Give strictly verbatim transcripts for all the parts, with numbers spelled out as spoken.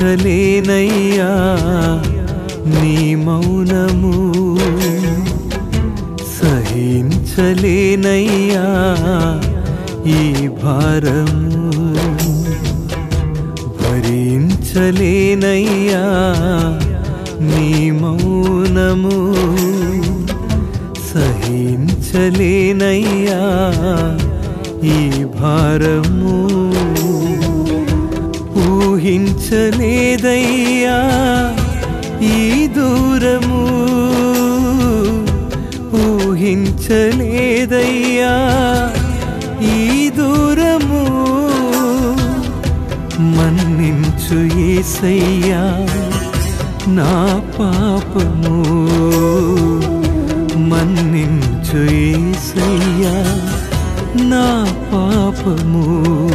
సహించలేనయ్యా నీ మౌనము సహించలేనయ్యా ఈ భారము భరించలేనయ్యా నీ మౌనము సహించలేనయ్యా ఈ భారము ఊహించలేదయ్యా ఈ దూరము ఊహించలేదయ్యా ఈ దూరము మన్నించు యేసయ్యా నా పాపము మన్నించు యేసయ్యా నా పాపము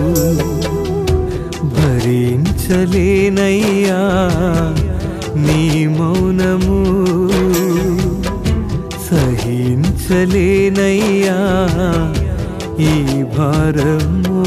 భరించలేనయ్యా నీ మౌనము సహించలేనయ్యా ఈ భారము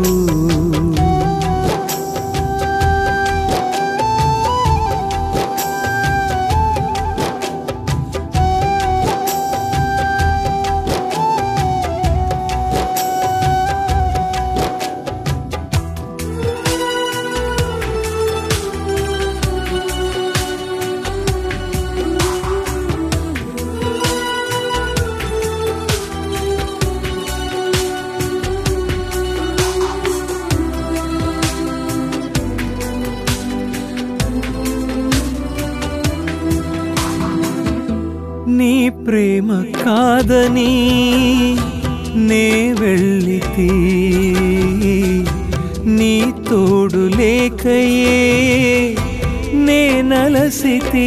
నీ ప్రేమ కాదని నే వెళ్ళితి నీ తోడు లేకయే నే నలసితి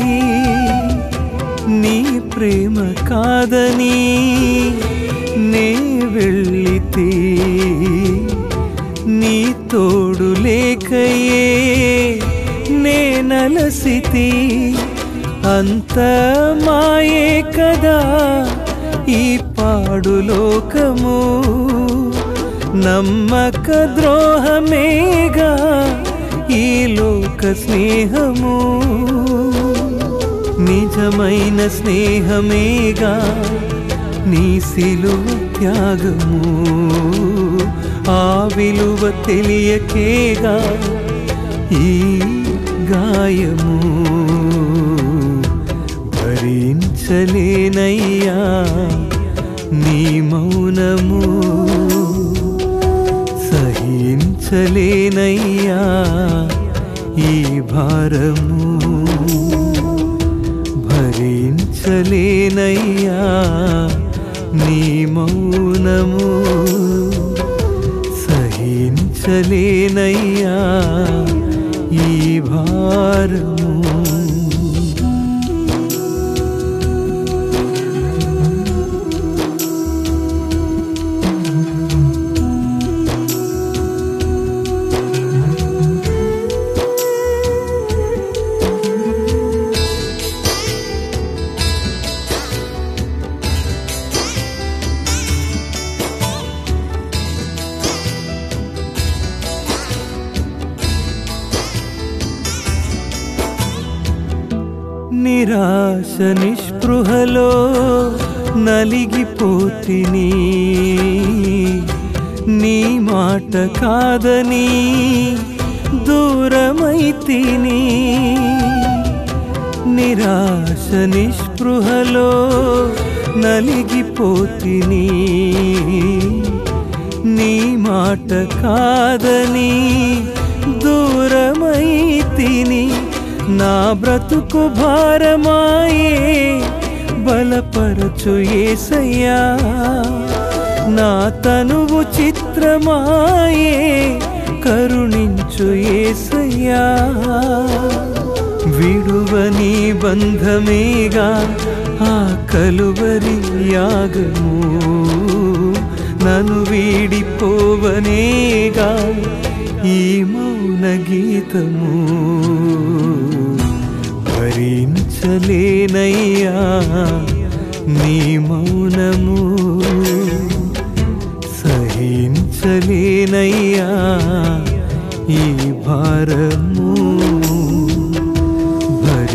నీ ప్రేమ కాదని నే వెళ్ళితి నీ తోడు లేకయే నే నలసితి అంత మాయే కదా ఈ పాడు లోకము నమ్మక ద్రోహమేగా ఈ లోక స్నేహము నిజమైన స్నేహమేగా నీ సిలువ త్యాగము ఆ విలువ తెలియకేగా ఈ గాయము భరించలేనయ్యా నీ మౌనము సహించలేనయ్యా ఈ భారము భరించలేనయ్యా నీ మౌనము సహించలేనయ్యా ఈ భారము నిరాశ నిస్పృహలో నలిగిపోతిని నీ మాట కాదని దూరమైతిని నిరాశ నిస్పృహలో నలిగిపోతిని నీ మాట కాదని దూరమైతిని నా బ్రతుకు భారమాయే బలపరచు యేసయ్యా నా తనువు చిత్రమాయే కరుణించు యేసయ్యా విడువని బంధమేగా ఆ కలువరి యాగము నన్ను వీడిపోవనేగా ఈ మౌన గీతము భరించలేనయ్యా నీ మౌనము సహించలేనయ్యా ఈ భారము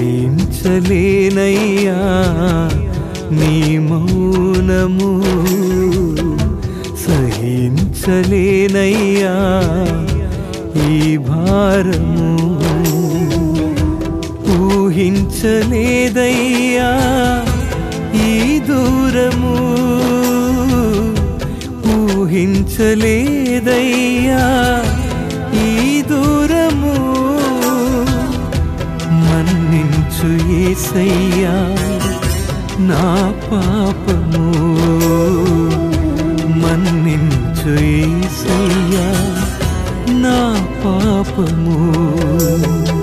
సహించలేనయ్యా నీ మౌనము, సహించలేనయ్యా ఈ భారము. ఊహించలేదయ్యా ఈ దూరము, ఊహించలేదయ్యా ఈ దూరము. మన్నించు యేసయ్యా నా పాపము, మన్నించు యేసయ్యా నా పాపము.